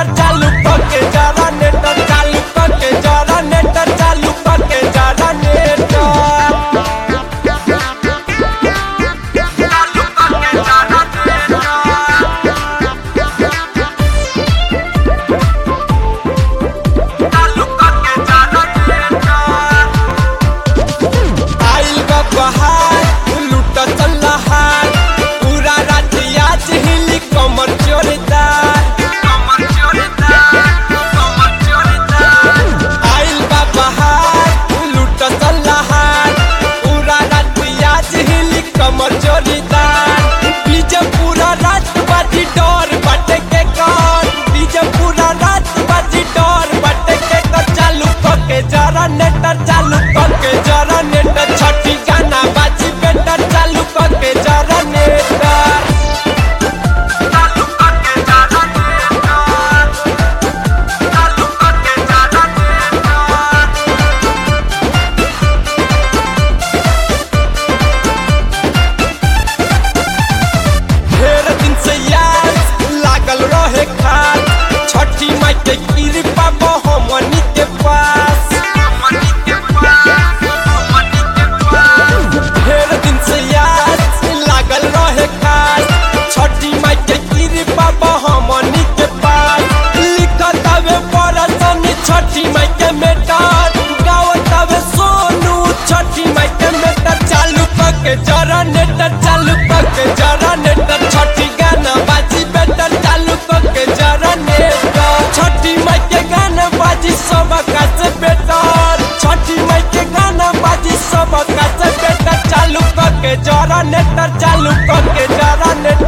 नेटर चालू करके जरा नेटर चालू करके जरा नेटर चालू करके जरा नेटर जरा नेटर चालू करके जरा नेटर छठी गाना बाजी बेटर चालू करके जरा नेटर चालू करके जरा नेटर चालू करके जरा नेटर ढेर दिन से याद लागल रहे खाल छठी माई के कृपा हमनी के पास छठी माई के मेटर गावत हवे सोनू छठी माई के मेटर चालू करके जरा नेटर चालू करके जरा नेटर छठी गाना बाजी बेटर चालू करके जरा नेटर छठी माई के गाना बाजी सब का से बेटर छठी माई के गाना बाजी सब का से बेटर चालू करके जरा नेटर चालू करके जरा नेटर